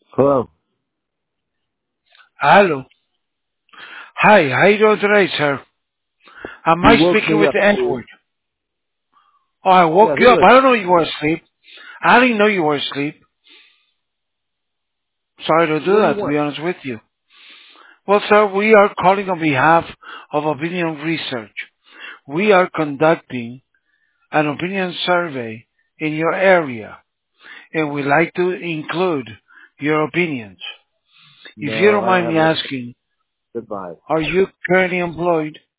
Hello. Hello. Hi, how you doing today, sir? Am You I woke speaking me with up. Edward? Oh, I woke Yeah, you who up. is I don't it? know you were asleep. I didn't know you were asleep. Sorry to do What do you that, to want? be honest with you. Well, sir, we are calling on behalf of Opinion Research. We are conducting an opinion survey in your area, and we'd like to include your opinions. If you No, don't I don't mind have me enough. asking, Goodbye. are you currently employed?